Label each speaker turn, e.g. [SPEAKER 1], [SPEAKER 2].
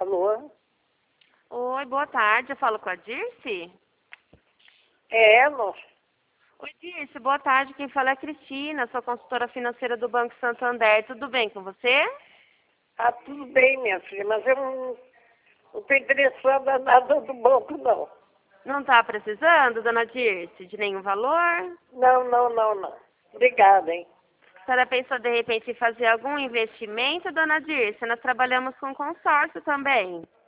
[SPEAKER 1] Alô?
[SPEAKER 2] Oi, boa tarde. Eu falo com a Dirce?
[SPEAKER 1] É, moça.
[SPEAKER 2] Oi, Dirce, boa tarde. Quem fala é a Cristina, sou consultora financeira do Banco Santander. Tudo bem com você?
[SPEAKER 1] Ah, tudo bem, minha filha, mas eu não tô interessada em nada do banco, não.
[SPEAKER 2] Não está precisando, dona Dirce, de nenhum valor?
[SPEAKER 1] Não. Obrigada, hein?
[SPEAKER 2] A senhora pensou, de repente, em fazer algum investimento, dona Dirce? Nós trabalhamos com consórcio também.